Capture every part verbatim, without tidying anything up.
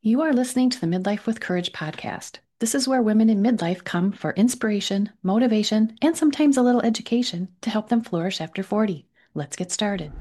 You are listening to the Midlife with Courage podcast. This is where women in midlife come for inspiration, motivation, and sometimes a little education to help them flourish after forty. Let's get started.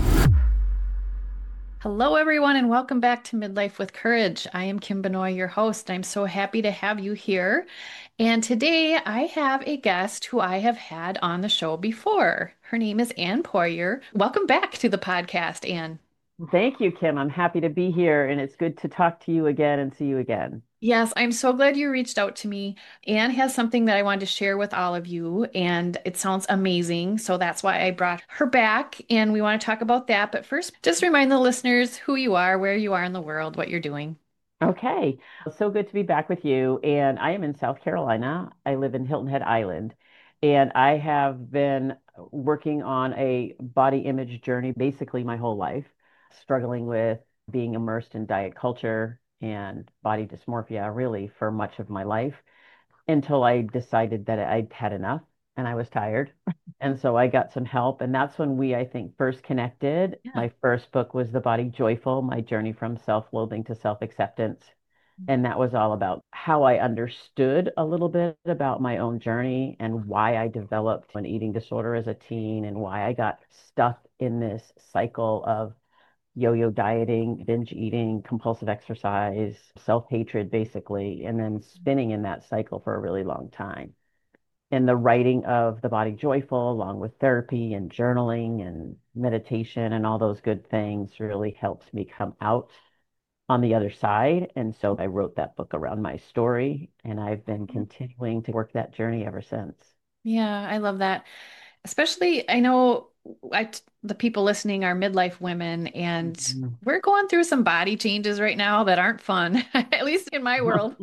Hello, everyone, and welcome back to Midlife with Courage. I am Kim Benoit, your host. I'm so happy to have you here. And today I have a guest who I have had on the show before. Her name is Ann Poirier. Welcome back to the podcast, Ann. Thank you, Kim. I'm happy to be here, and it's good to talk to you again and see you again. Yes, I'm so glad you reached out to me. Anne has something that I wanted to share with all of you, and it sounds amazing. So that's why I brought her back, and we want to talk about that. But first, just remind the listeners who you are, where you are in the world, what you're doing. Okay, so good to be back with you. And I am in South Carolina. I live in Hilton Head Island, and I have been working on a body image journey basically my whole life, struggling with being immersed in diet culture and body dysmorphia really for much of my life, until I decided that I'd had enough and I was tired. And so I got some help. And that's when we, I think, first connected. Yeah. My first book was The Body Joyful, My Journey from Self-Loathing to Self-Acceptance. And that was all about how I understood a little bit about my own journey and why I developed an eating disorder as a teen and why I got stuck in this cycle of yo-yo dieting, binge eating, compulsive exercise, self-hatred, basically, and then spinning in that cycle for a really long time. And the writing of The Body Joyful, along with therapy and journaling and meditation and all those good things, really helped me come out on the other side. And so I wrote that book around my story, and I've been continuing to work that journey ever since. Yeah, I love that. Especially, I know I, the people listening are midlife women, and Mhm. we're going through some body changes right now that aren't fun, at least in my world.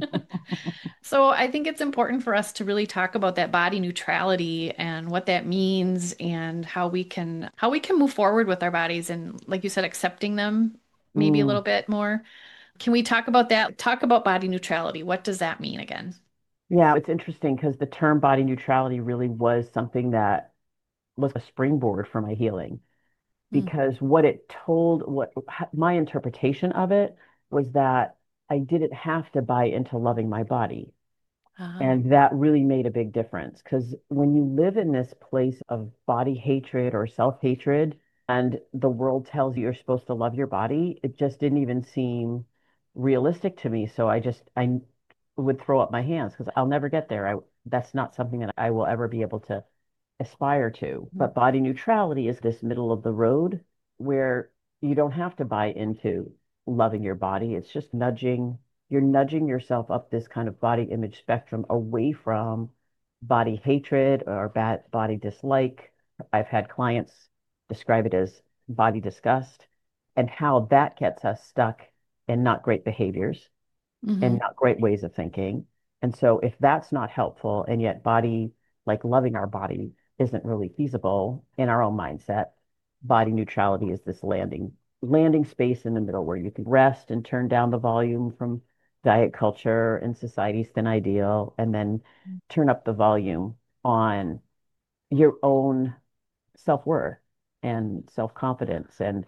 So I think it's important for us to really talk about that body neutrality and what that means and how we can how we can move forward with our bodies and like you said, accepting them maybe a Mm. little bit more. Can we talk about that? Talk about body neutrality. What does that mean again? Yeah, it's interesting because the term body neutrality really was something that was a springboard for my healing, Mm. because what it told, what my interpretation of it was that I didn't have to buy into loving my body. Ah, And that really made a big difference because when you live in this place of body hatred or self-hatred, and the world tells you you're supposed to love your body, it just didn't even seem realistic to me. So I just, I would throw up my hands because I'll never get there. I, that's not something that I will ever be able to aspire to. But body neutrality is this middle of the road where you don't have to buy into loving your body. It's just nudging, you're nudging yourself up this kind of body image spectrum away from body hatred or bad body dislike. I've had clients describe it as body disgust and how that gets us stuck in not great behaviors and hmm. not great ways of thinking. And so if that's not helpful, and yet body, like loving our body, isn't really feasible in our own mindset, body neutrality is this landing landing space in the middle where you can rest and turn down the volume from diet culture and society's thin ideal, and then turn up the volume on your own self-worth and self-confidence and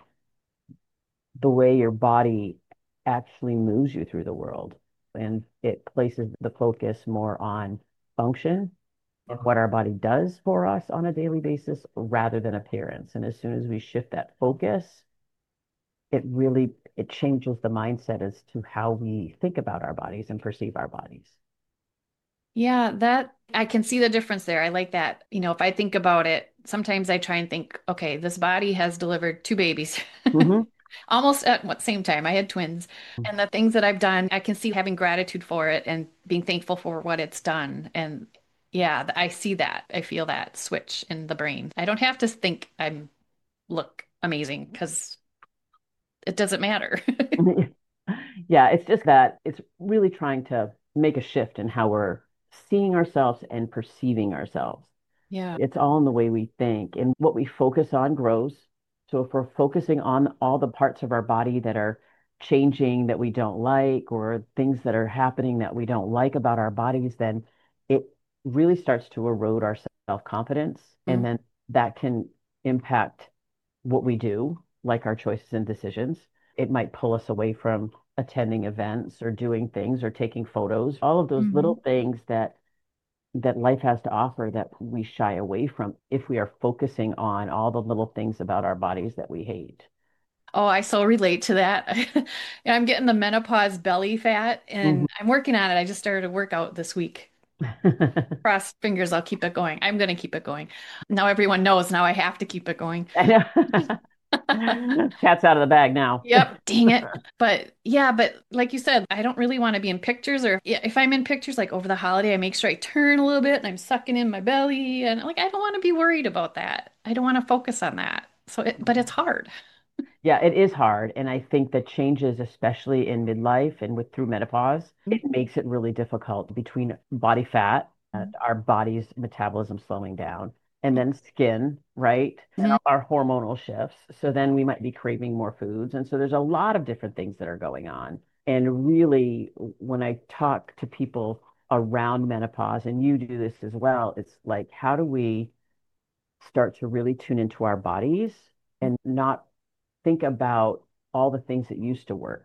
the way your body actually moves you through the world. And it places the focus more on function and what our body does for us on a daily basis rather than appearance. And as soon as we shift that focus, it really it changes the mindset as to how we think about our bodies and perceive our bodies. Yeah, that I can see the difference there. I like that. You know, if I think about it, sometimes I try and think, okay, this body has delivered two babies Hmm. almost at what same time. I had twins, and the things that I've done, I can see having gratitude for it and being thankful for what it's done. And yeah, th- I see that. I feel that switch in the brain. I don't have to think I'm look amazing because it doesn't matter. Yeah, it's just that it's really trying to make a shift in how we're seeing ourselves and perceiving ourselves. Yeah. It's all in the way we think, and what we focus on grows. So if we're focusing on all the parts of our body that are changing that we don't like, or things that are happening that we don't like about our bodies, then it really starts to erode our self-confidence. And Mm. then that can impact what we do, like our choices and decisions. It might pull us away from attending events or doing things or taking photos, all of those little Hmm. things that that life has to offer that we shy away from if we are focusing on all the little things about our bodies that we hate. Oh, I so relate to that. I'm getting the menopause belly fat Mhm. and I'm working on it. I just started a workout this week. Cross fingers, I'll keep it going. I'm going to keep it going. Now everyone knows. Now I have to keep it going. I know. Cat's out of the bag now. Yep, dang it. But yeah, but like you said, I don't really want to be in pictures, or yeah, if I'm in pictures like over the holiday, I make sure I turn a little bit and I'm sucking in my belly and like I don't want to be worried about that. I don't want to focus on that. So it, but it's hard. Yeah, it is hard. And I think that changes, especially in midlife and with through menopause, it makes it really difficult between body fat, uh, our body's metabolism slowing down, and then skin, right? And Mhm. our hormonal shifts. So then we might be craving more foods. And so there's a lot of different things that are going on. And really, when I talk to people around menopause, and you do this as well, it's like, how do we start to really tune into our bodies and not think about all the things that used to work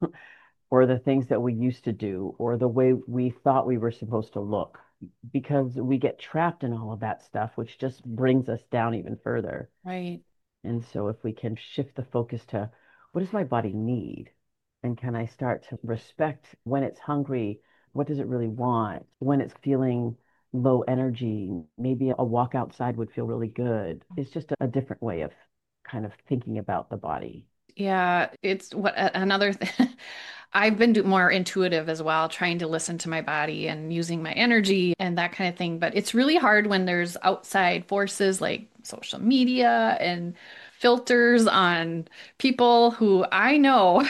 or the things that we used to do or the way we thought we were supposed to look because we get trapped in all of that stuff, which just brings us down even further. Right. And so if we can shift the focus to what does my body need? And can I start to respect when it's hungry? What does it really want? When it's feeling low energy, maybe a walk outside would feel really good. It's just a different way of kind of thinking about the body. Yeah, it's what a- another thing. I've been do more intuitive as well, trying to listen to my body and using my energy and that kind of thing. But it's really hard when there's outside forces like social media and filters on people who I know.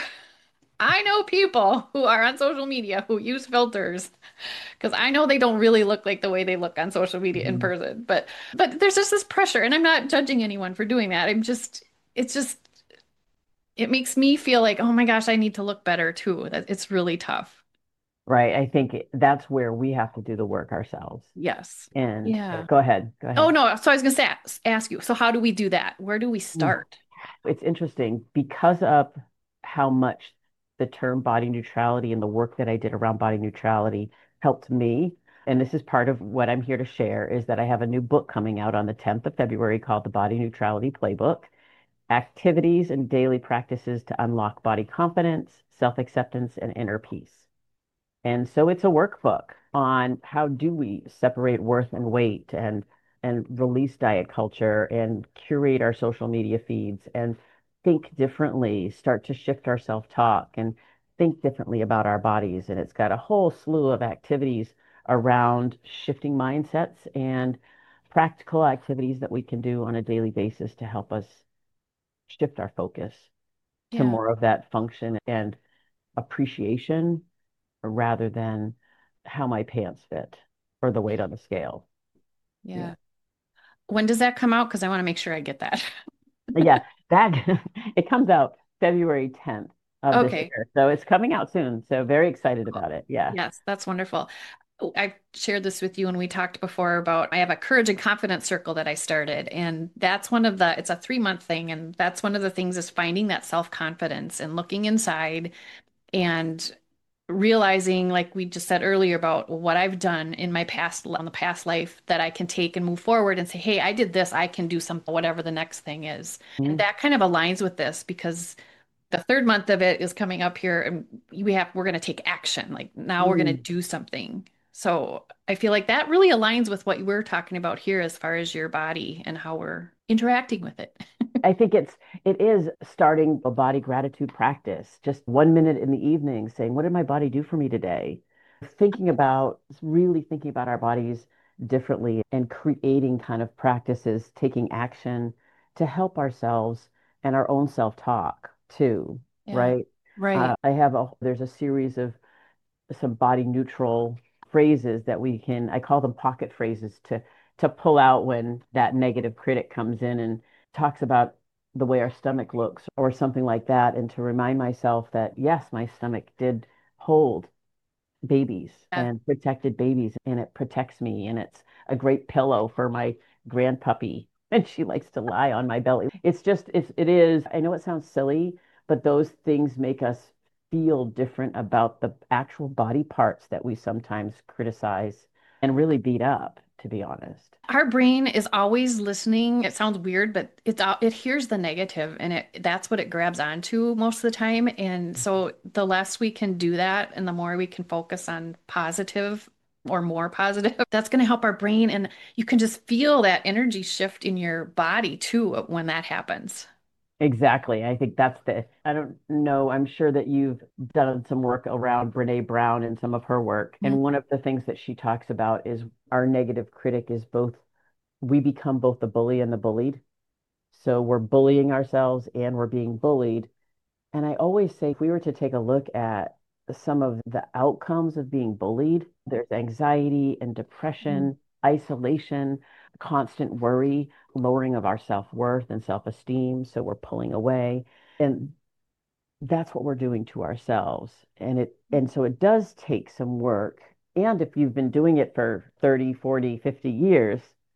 I know people who are on social media who use filters because I know they don't really look like the way they look on social media in Mhm. person. But but there's just this pressure, and I'm not judging anyone for doing that. I'm just it's just it makes me feel like, oh my gosh, I need to look better too. That it's really tough. Right. I think that's where we have to do the work ourselves. Yes. And so Yeah. go ahead. Go Oh ahead. no, so I was gonna say ask, ask you. So how do we do that? Where do we Mm. start? It's interesting because of how much the term body neutrality and the work that I did around body neutrality helped me. And this is part of what I'm here to share is that I have a new book coming out on the tenth of February called The Body Neutrality Playbook: Activities and Daily Practices to Unlock Body Confidence, Self-Acceptance, and Inner Peace. And so it's a workbook on how do we separate worth and weight and and release diet culture and curate our social media feeds and think differently, start to shift our self-talk and think differently about our bodies. And it's got a whole slew of activities around shifting mindsets and practical activities that we can do on a daily basis to help us shift our focus to Yeah. more of that function and appreciation rather than how my pants fit or the weight on the scale. Yeah. Yeah. When does that come out? Because I want to make sure I get that. Yeah, that it comes out February tenth of this Okay. year. So it's coming out soon. So very excited about it. Yeah. Yes, that's wonderful. Oh, I've shared this with you when we talked before about I have a courage and confidence circle that I started. And that's one of the, it's a three month thing. And that's one of the things is finding that self-confidence and looking inside and realizing, like we just said earlier, about what I've done in my past, on the past life that I can take and move forward and say, hey, I did this, I can do something, whatever the next thing is. And Mhm. that kind of aligns with this because the third month of it is coming up here and we have we're going to take action. Like now we're going to Mm. do something. So I feel like that really aligns with what we're talking about here as far as your body and how we're interacting with it. I think it's it is starting a body gratitude practice. Just one minute in the evening saying, what did my body do for me today? Thinking about really thinking about our bodies differently and creating kind of practices, taking action to help ourselves and our own self-talk too, Yeah. right? Uh, Right. I have a there's a series of some body neutral phrases that we can, I call them pocket phrases to to pull out when that negative critic comes in and talks about the way our stomach looks or something like that, and to remind myself that yes, my stomach did hold babies Yeah. and protected babies and it protects me and it's a great pillow for my grandpuppy and she likes to lie on my belly. It's just it's it is I know it sounds silly, but those things make us feel different about the actual body parts that we sometimes criticize and really beat up, to be honest. Our brain is always listening. It sounds weird, but it's all- it hears the negative and it that's what it grabs onto most of the time. And so the less we can do that and the more we can focus on positive or more positive, that's going to help our brain. And you can just feel that energy shift in your body too when that happens. Exactly. I think that's the, I don't know, I'm sure that you've done some work around Brene Brown and some of her work. Mhm. And one of the things that she talks about is our negative critic is both, we become both the bully and the bullied. So we're bullying ourselves and we're being bullied. And I always say, if we were to take a look at some of the outcomes of being bullied, there's anxiety and depression, isolation, constant worry, lowering of our self-worth and self-esteem. So we're pulling away. And that's what we're doing to ourselves. And it, and so it does take some work. And if you've been doing it for thirty, forty, fifty years,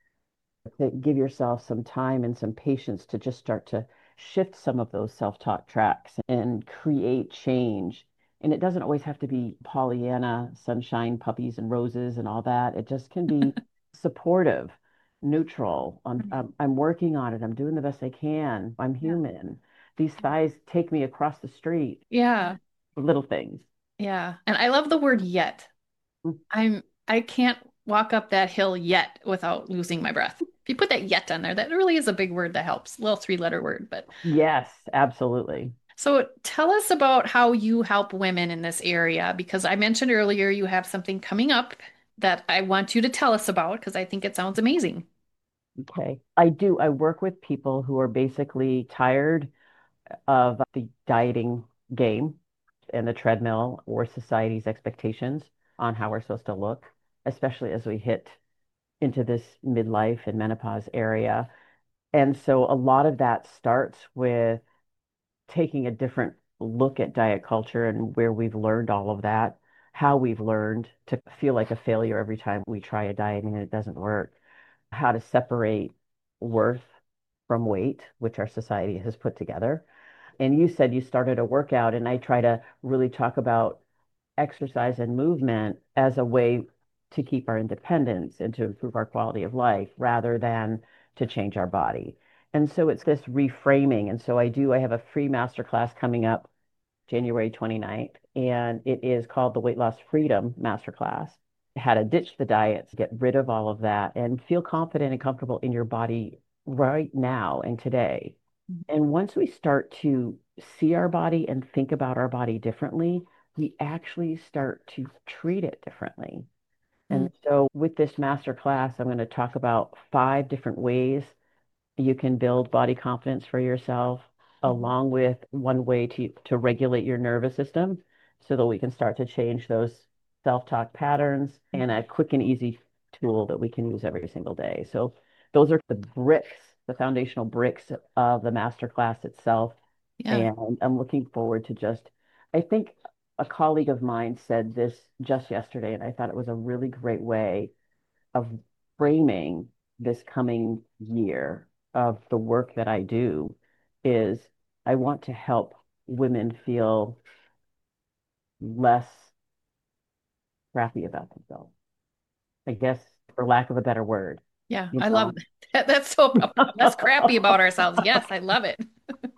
to give yourself some time and some patience to just start to shift some of those self-talk tracks and create change. And it doesn't always have to be Pollyanna, sunshine, puppies and roses and all that. It just can be supportive, neutral. I'm, I'm, I'm working on it. I'm doing the best I can. I'm Yeah. human. These thighs take me across the street. Yeah. Little things. Yeah. And I love the word yet. I'm I can't walk up that hill yet without losing my breath. If you put that yet on there, that really is a big word that helps. Little three-letter word, but Yes, absolutely. so tell us about how you help women in this area because I mentioned earlier you have something coming up that I want you to tell us about because I think it sounds amazing. Okay. I do. I work with people who are basically tired of the dieting game and the treadmill or society's expectations on how we're supposed to look, especially as we hit into this midlife and menopause area. And so a lot of that starts with taking a different look at diet culture and where we've learned all of that, how we've learned to feel like a failure every time we try a diet and it doesn't work, how to separate worth from weight, which our society has put together. And you said you started a workout, and I try to really talk about exercise and movement as a way to keep our independence and to improve our quality of life rather than to change our body. And so it's this reframing. And so I do, I have a free masterclass coming up January 29th, and it is called the Weight Loss Freedom Masterclass. How to ditch the diets, get rid of all of that, and feel confident and comfortable in your body right now and today. And once we start to see our body and think about our body differently, we actually start to treat it differently. Mm, And so with this master class, I'm going to talk about five different ways you can build body confidence for yourself, mhm. along with one way to, to regulate your nervous system so that we can start to change those self-talk patterns and a quick and easy tool that we can use every single day. So those are the bricks, the foundational bricks of the master class itself. Yeah. And I'm looking forward to just, I think a colleague of mine said this just yesterday, and I thought it was a really great way of framing this coming year of the work that I do is I want to help women feel less crappy about themselves. I guess, for lack of a better word, Yeah, you I love know. that. That's so less crappy about ourselves. Yes, I love it.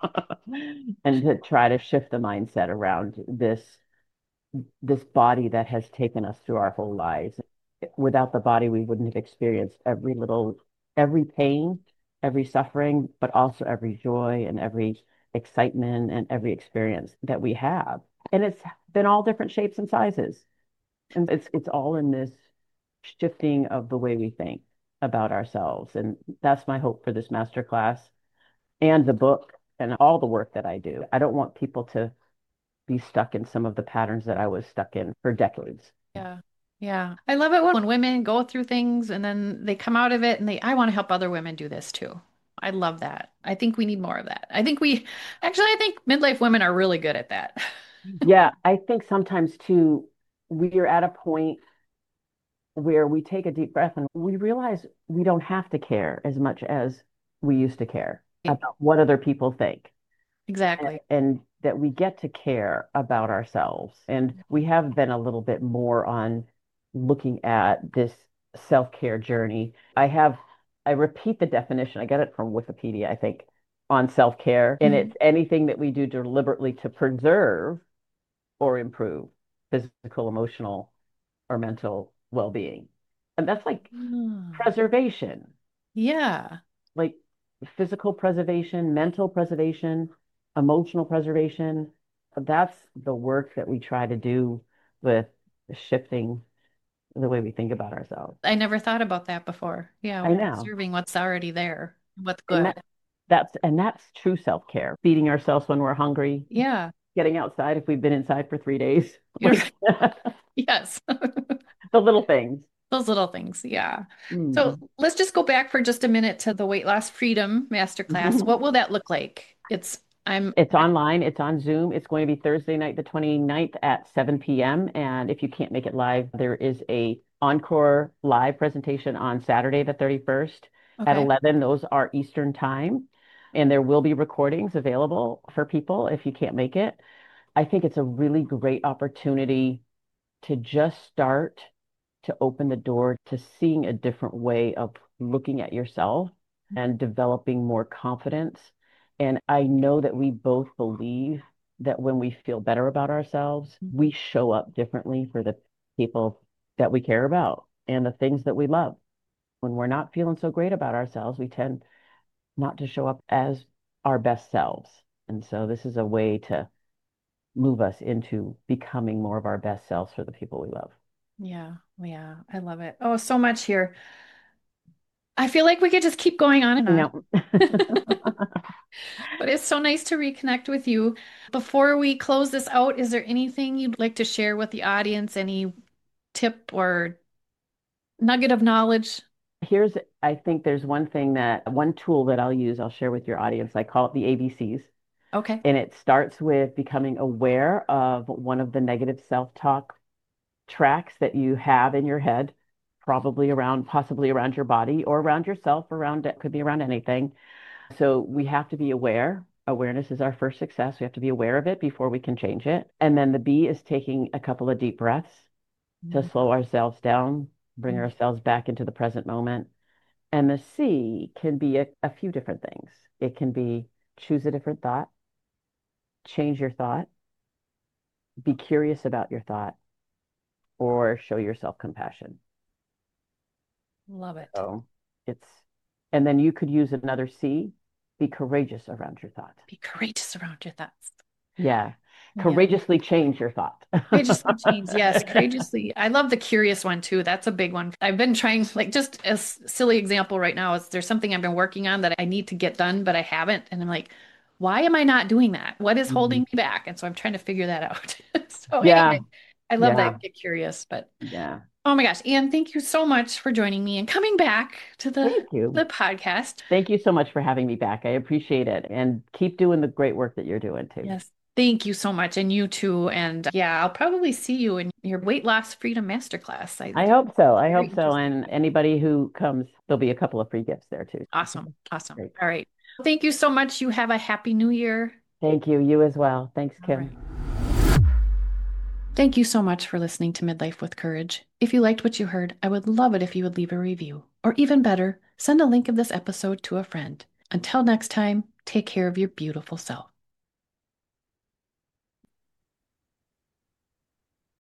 And to try to shift the mindset around this this body that has taken us through our whole lives. Without the body, we wouldn't have experienced every little, every pain, every suffering, but also every joy and every excitement and every experience that we have. And it's been all different shapes and sizes. And it's it's all in this shifting of the way we think about ourselves. And that's my hope for this master class and the book and all the work that I do. I don't want people to be stuck in some of the patterns that I was stuck in for decades. Yeah. Yeah. I love it when women go through things and then they come out of it and they, I want to help other women do this too. I love that. I think we need more of that. I think we, actually, I think midlife women are really good at that. Yeah, I think sometimes too, we are at a point where we take a deep breath and we realize we don't have to care as much as we used to care about what other people think. Exactly. And that we get to care about ourselves. And we have been a little bit more on looking at this self-care journey. I have, I repeat the definition, I get it from Wikipedia, I think, on self-care. And Mhm. it's anything that we do deliberately to preserve or improve physical, emotional, or mental well-being. And that's like Mm. preservation, Yeah. like physical preservation, mental preservation, emotional preservation. That's the work that we try to do with shifting the way we think about ourselves. I never thought about that before. Yeah, I we're know. preserving what's already there, what's And good. that that's and that's true self-care. Feeding ourselves when we're hungry, Yeah. getting outside if we've been inside for three days. You're Like right. Yes. the little things. Those little things. Yeah. So Mm. let's just go back for just a minute to the weight loss freedom masterclass. What will that look like? It's, I'm, It's online, it's on Zoom. It's going to be Thursday night, the twenty-ninth at seven p m. And if you can't make it live, there is a encore live presentation on Saturday, the thirty-first at okay. eleven. Those are Eastern time. And there will be recordings available for people if you can't make it. I think it's a really great opportunity to just start to open the door to seeing a different way of looking at yourself and developing more confidence. And I know that we both believe that when we feel better about ourselves, we show up differently for the people that we care about and the things that we love. When we're not feeling so great about ourselves, we tend not to show up as our best selves. And so this is a way to move us into becoming more of our best selves for the people we love. Yeah. Yeah. I love it. Oh, so much here. I feel like we could just keep going on and You on. know, But it's so nice to reconnect with you. Before we close this out, is there anything you'd like to share with the audience? Any tip or nugget of knowledge? here's, I think there's one thing that, one tool that I'll use, I'll share with your audience. I call it the A B Cs. Okay. And it starts with becoming aware of one of the negative self-talk tracks that you have in your head, probably around, possibly around your body or around yourself, around, it could be around anything. So we have to be aware. Awareness is our first success. We have to be aware of it before we can change it. And then the B is taking a couple of deep breaths to Mhm. slow ourselves down, bring ourselves back into the present moment. And the C can be a, a few different things. It can be choose a different thought, change your thought, be curious about your thought, or show yourself compassion. Love it. So it's, and then you could use another C, be courageous around your thought. Be courageous around your thoughts. Yeah. Yeah. Courageously change your thought. Courageously change. Yes, courageously. I love the curious one too. That's a big one. I've been trying, like, just a s- silly example right now is there's something I've been working on that I need to get done, but I haven't. And I'm like, why am I not doing that? What is holding Mhm. me back? And so I'm trying to figure that out. So Yeah. anyway, I love Yeah. that get curious, but Yeah. oh my gosh, Anne, thank you so much for joining me and coming back to the Thank you. the podcast. Thank you so much for having me back. I appreciate it. And keep doing the great work that you're doing too. Yes. Thank you so much. And you too. And yeah, I'll probably see you in your weight loss freedom masterclass. I I hope so. I very hope so. interested. And anybody who comes, there'll be a couple of free gifts there too. Awesome. Awesome. Great. All right. Thank you so much. You have a happy new year. Thank you. You as well. Thanks, All right. Kim. Thank you so much for listening to Midlife with Courage. If you liked what you heard, I would love it if you would leave a review. Or even better, send a link of this episode to a friend. Until next time, take care of your beautiful self.